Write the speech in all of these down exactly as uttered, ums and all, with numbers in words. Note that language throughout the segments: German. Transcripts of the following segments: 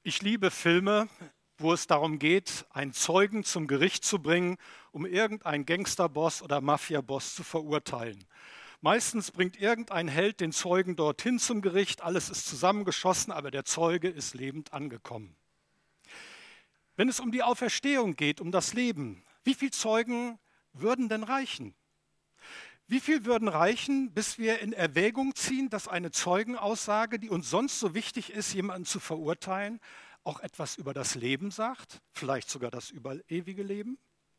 Ich liebe Filme, wo es darum geht, einen Zeugen zum Gericht zu bringen, um irgendeinen Gangsterboss oder Mafiaboss zu verurteilen. Meistens bringt irgendein Held den Zeugen dorthin zum Gericht, alles ist zusammengeschossen, aber der Zeuge ist lebend angekommen. Wenn es um die Auferstehung geht, um das Leben, wie viele Zeugen würden denn reichen? Wie viel würden reichen, bis wir in Erwägung ziehen, dass eine Zeugenaussage, die uns sonst so wichtig ist, jemanden zu verurteilen, auch etwas über das Leben sagt, vielleicht sogar das über ewige Leben?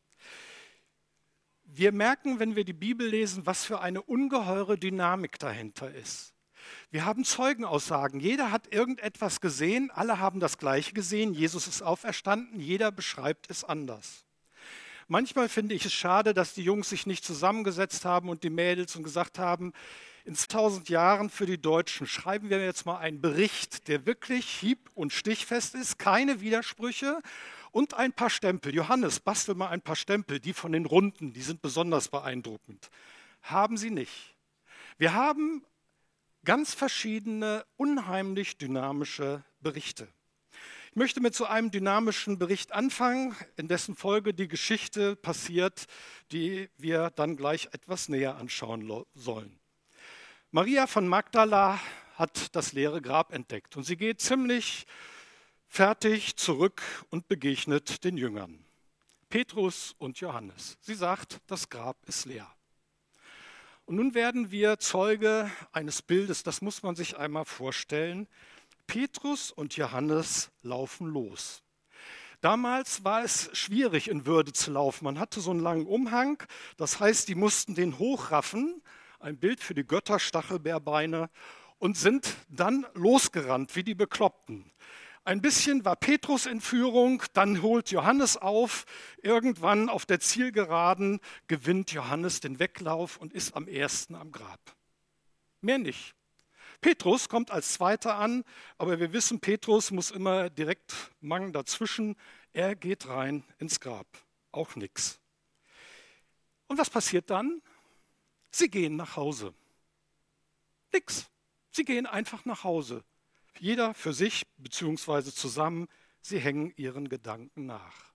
Wir merken, wenn wir die Bibel lesen, was für eine ungeheure Dynamik dahinter ist. Wir haben Zeugenaussagen, jeder hat irgendetwas gesehen, alle haben das Gleiche gesehen, Jesus ist auferstanden, jeder beschreibt es anders. Manchmal finde ich es schade, dass die Jungs sich nicht zusammengesetzt haben und die Mädels und gesagt haben, in tausend Jahren für die Deutschen schreiben wir jetzt mal einen Bericht, der wirklich hieb- und stichfest ist, keine Widersprüche und ein paar Stempel. Johannes, bastel mal ein paar Stempel, die von den Runden, die sind besonders beeindruckend. Haben sie nicht. Wir haben ganz verschiedene, unheimlich dynamische Berichte. Ich möchte mit so einem dynamischen Bericht anfangen, in dessen Folge die Geschichte passiert, die wir dann gleich etwas näher anschauen sollen. Maria von Magdala hat das leere Grab entdeckt und sie geht ziemlich fertig zurück und begegnet den Jüngern, Petrus und Johannes. Sie sagt, das Grab ist leer. Und nun werden wir Zeuge eines Bildes, das muss man sich einmal vorstellen. Petrus und Johannes laufen los. Damals war es schwierig, in Würde zu laufen. Man hatte so einen langen Umhang, das heißt, die mussten den hochraffen, ein Bild für die Götter, Stachelbeerbeine, und sind dann losgerannt wie die Bekloppten. Ein bisschen war Petrus in Führung, dann holt Johannes auf. Irgendwann auf der Zielgeraden gewinnt Johannes den Weglauf und ist am ersten am Grab. Mehr nicht. Petrus kommt als Zweiter an, aber wir wissen, Petrus muss immer direkt Mang dazwischen. Er geht rein ins Grab. Auch nichts. Und was passiert dann? Sie gehen nach Hause. Nix. Sie gehen einfach nach Hause. Jeder für sich beziehungsweise zusammen. Sie hängen ihren Gedanken nach.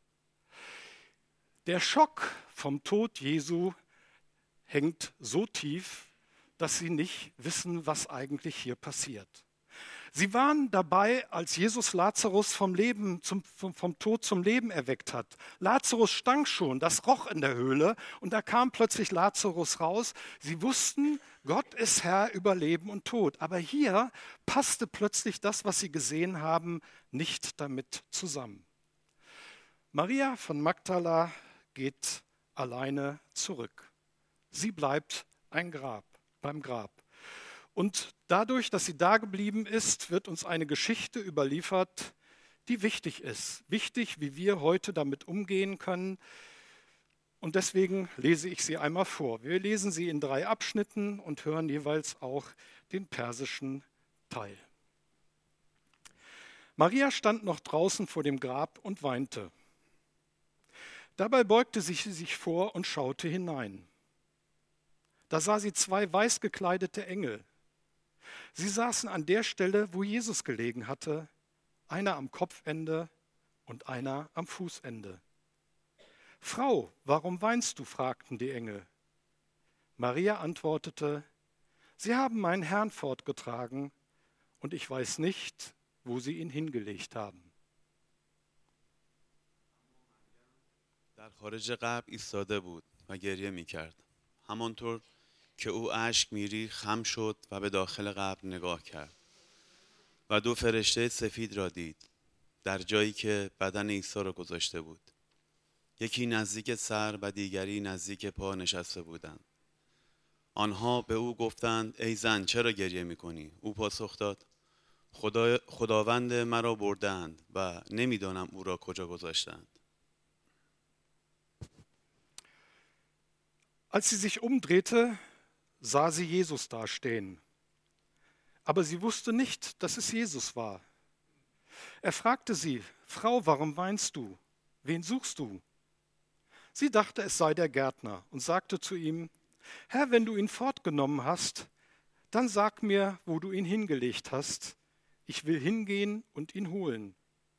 Der Schock vom Tod Jesu hängt so tief, dass sie nicht wissen, was eigentlich hier passiert. Sie waren dabei, als Jesus Lazarus vom, Leben zum, vom, vom Tod zum Leben erweckt hat. Lazarus stank schon, das roch in der Höhle und da kam plötzlich Lazarus raus. Sie wussten, Gott ist Herr über Leben und Tod. Aber hier passte plötzlich das, was sie gesehen haben, nicht damit zusammen. Maria von Magdala geht alleine zurück. Sie bleibt ein Grab. beim Grab. Und dadurch, dass sie da geblieben ist, wird uns eine Geschichte überliefert, die wichtig ist. Wichtig, wie wir heute damit umgehen können. Und deswegen lese ich sie einmal vor. Wir lesen sie in drei Abschnitten und hören jeweils auch den persischen Teil. Maria stand noch draußen vor dem Grab und weinte. Dabei beugte sie sich vor und schaute hinein. Da sah sie zwei weiß gekleidete Engel. Sie saßen an der Stelle, wo Jesus gelegen hatte, einer am Kopfende und einer am Fußende. »Frau, warum weinst du?« fragten die Engel. Maria antwortete, »Sie haben meinen Herrn fortgetragen und ich weiß nicht, wo sie ihn hingelegt haben.« در خارج قبر ایستاده بود و گریه می‌کرد. همانطور که او اشک میری خم شد و به داخل قبر نگاه کرد و دو فرشته سفید را دید در جایی که بدن عیسی را گذاشته بود. یکی نزدیک سر و دیگری نزدیک پا نشسته بودند. آنها به او گفتند ای زن چرا گریه میکنی؟ او پاسخ داد خدا خداوند مرا بردند و نمیدانم او را کجا گذاشتند. Als sie sich umdrehte, sah sie Jesus dastehen. Aber sie wusste nicht, dass es Jesus war. Er fragte sie, Frau, warum weinst du? Wen suchst du? Sie dachte, es sei der Gärtner und sagte zu ihm, Herr, wenn du ihn fortgenommen hast, dann sag mir, wo du ihn hingelegt hast. Ich will hingehen und ihn holen.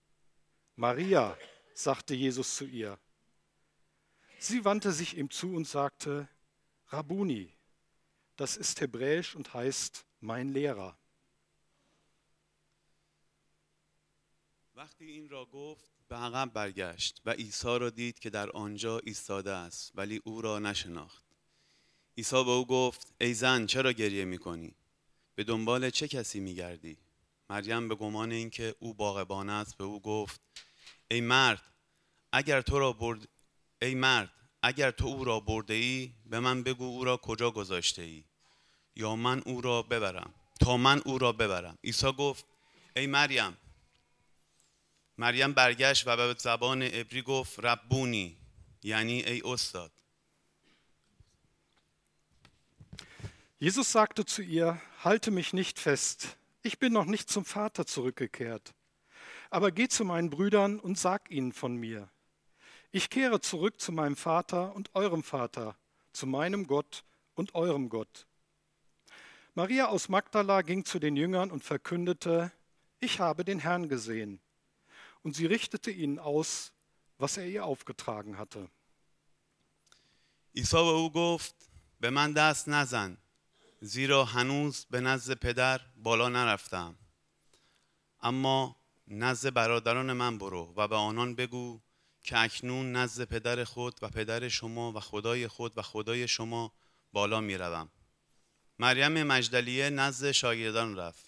Maria, sagte Jesus zu ihr. Sie wandte sich ihm zu und sagte, Rabbuni, das ist hebräisch und heißt mein Lehrer. وقتی این را گفت به عقب برگشت و عیسی را دید که در آنجا ایستاده است ولی او را نشناخت. عیسی به او گفت ای زن چرا گریه می‌کنی؟ به دنبال چه کسی می‌گردی؟ مریم به گمان اینکه او باغبان است به او گفت ای مرد اگر تو را برد ای مرد اگر تو او را برده ای به من بگو او را کجا گذاشته ای یا من او را ببرم تا من او را ببرم. عیسی گفت ای مریم. مریم برگشت و به زبان عبری گفت ربونی، یعنی ای استاد. Jesus sagte zu ihr, halte mich nicht fest, ich bin noch nicht zum Vater zurückgekehrt, aber geh zu meinen Brüdern und sag ihnen von mir. Ich kehre zurück zu meinem Vater und eurem Vater, zu meinem Gott und eurem Gott. Maria aus Magdala ging zu den Jüngern und verkündete, ich habe den Herrn gesehen. Und sie richtete ihnen aus, was er ihr aufgetragen hatte. عیسی به او گفت به من دست نزن زیرا هنوز به نزد پدر بالا نرفتم، اما نزد برادران من برو و به آنان بگو که اکنون نزد پدر خود و پدر شما و خدای خود و خدای شما بالا می روم. مریم مجدلیه نزد شاگردان رفت